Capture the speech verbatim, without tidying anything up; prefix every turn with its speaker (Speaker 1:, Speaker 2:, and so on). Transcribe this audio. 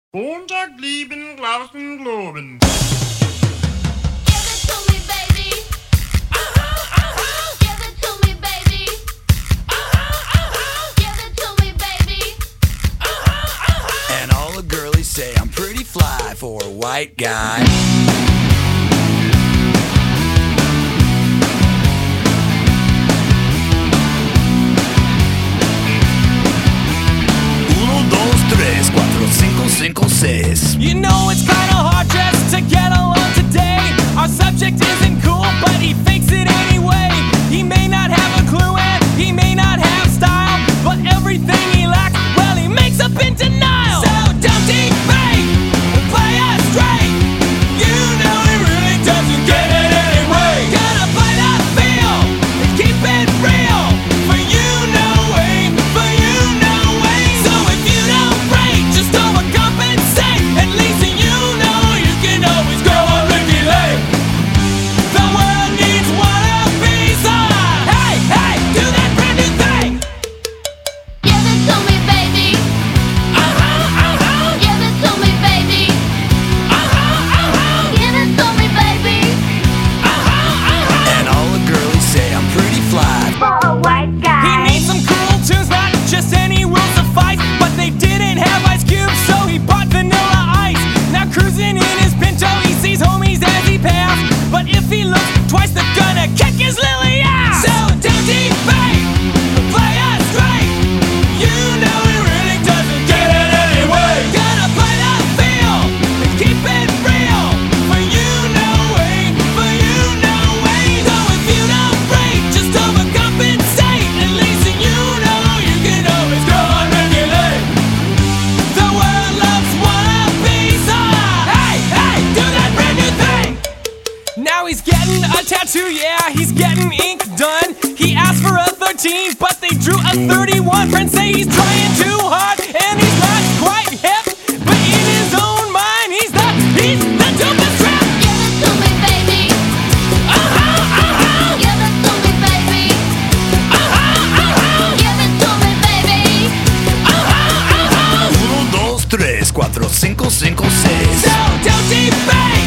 Speaker 1: Montag lieben, glauben, globen.
Speaker 2: Give it to me, baby. Uh-huh, uh-huh. Give it to me, baby. Uh-huh, uh-huh. Give it to me, baby. Uh-huh, uh-huh.
Speaker 3: And all the girlies say I'm pretty fly for a white guy. Uno, dos, tres, cuatro, cinco, cinco, seis.
Speaker 4: You know it's kinda hard just to get along today. Our subject isn't cool, but he fakes it anyway. He may not have a clue and he may not have style, but everything he lacks, well, he makes up in denial. So don't debate, play us straight. You know he really doesn't get it anyway. Gotta play that feel and keep it real. For you, no way, for you, no way. So if you don't break, just overcompensate. At least you know you can always go on Ricky Lake. The world needs wannabes. Ah, hey, hey, do that brand new thing.
Speaker 2: Give it to me, baby.
Speaker 4: Uh-huh, uh-huh,
Speaker 2: Give it to me, baby.
Speaker 4: uh-huh, uh-huh,
Speaker 2: Give it to me, baby.
Speaker 4: uh-huh, uh-huh.
Speaker 3: And all the girlies say I'm pretty fly.
Speaker 2: For a white
Speaker 4: He
Speaker 2: guy.
Speaker 4: needs some cool tunes, not just any will suffice. But they didn't have Ice Cube, so he bought Vanilla Ice. Now cruising in his Pinto, he sees homies as he passed. But if he looks twice, they're gonna kick his lily ass. So don't debate, play us straight. You know he really doesn't get it anyway. Gotta play that feel and keep it real. For you, no way, for you, no way. So if you don't break, just overcompensate. At least you know you can always go on regulate. The world loves wannabes. Ah, hey, hey, do that brand new thing. Now he's getting a tattoo, yeah, he's getting ink done. He asked for a thirteen, but they drew a thirty-one. Friends say he's trying too hard, and he's not quite hip. But in his own mind, he's the, he's the dopest trap.
Speaker 2: Give it to me, baby.
Speaker 4: Uh-huh, uh-huh,
Speaker 2: Give it to me, baby.
Speaker 4: uh-huh, uh-huh,
Speaker 2: Give it to me, baby.
Speaker 4: uh-huh, uh-huh.
Speaker 3: Uno, dos, tres, cuatro, cinco, cinco, seis.
Speaker 4: So don't debate.